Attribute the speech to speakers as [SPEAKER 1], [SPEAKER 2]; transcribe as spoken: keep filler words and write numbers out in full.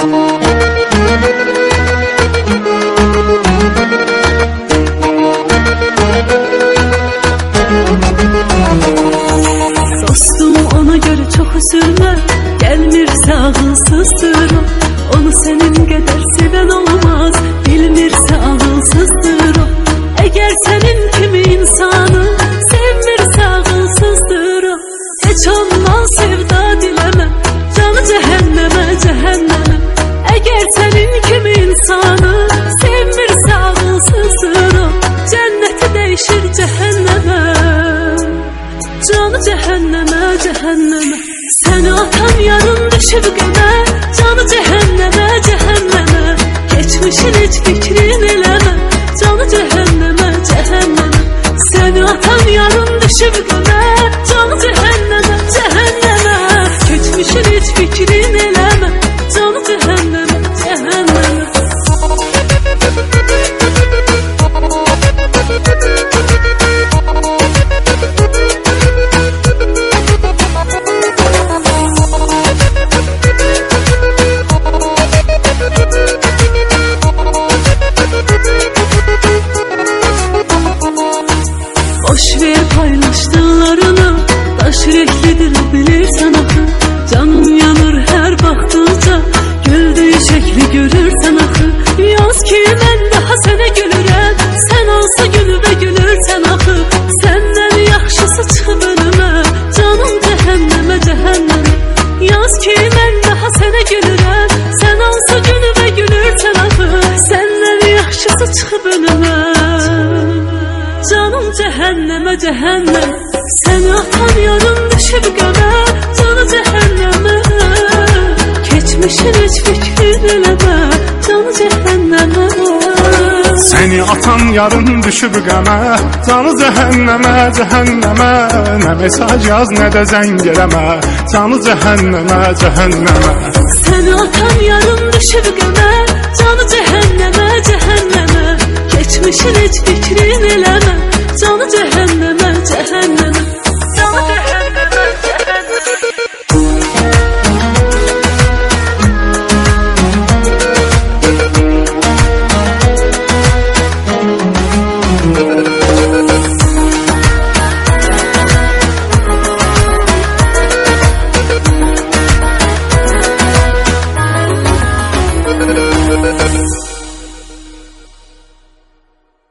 [SPEAKER 1] Dostum, ona göre çok üzülme, gelmirse ağılsızdır o. Onu senin kadar seven olmaz, bilmirse ağılsızdır o. Eğer senin kimi insanı sevmirse ağılsızdır o. Hiç ondan sevda dileme, canı cehenneme, cehenneme. Eğer senin kimi insanı sevmirse ağılsızdır o. Cenneti değişir cehenneme, canı cehenneme, cehenneme. Seni atan yarın düşüp qəmə, canı cehenneme, cehenneme. Geçmişin hiç fikrin eleme, canı cehenneme, cehenneme. Seni atan yarın düşüp qəmə, canı cehenneme, cehenneme. Geçmişin hiç fikrin eleme, canı cehenneme, cehenneme. Boş ver paylaştıklarını, taş yüreklidir bilirsen axı. Canım yanır her baktıkça, güldüğü şekli görürsen axı. Yaz ki mən daha sənə gülürəm, sən olsa gülüb və gülürsən axı. Səndən yaxşısı çıxıb önümə, canım cəhənnəmə, cəhənnəmə. Yaz ki mən daha sənə gülürəm, sən olsa gülüb və gülürsən axı. Səndən yaxşısı çıxıb önümə, canım cehenneme, cehenneme. Seni atan yarım düşüp qəmə, canı cehenneme. Geçmişin hiç fikrin eleme, canı cehenneme.
[SPEAKER 2] Seni atan yarın düşüp qəmə, canı cehenneme, cehenneme. Ne mesaj yaz ne de zəng eləmə, canı cehenneme, cehenneme.
[SPEAKER 1] Seni atan yarım düşüp qəmə, canı cehenneme, cehenneme. Geçmişin hiç fikrin eleme, canı cehenneme, cehenneme.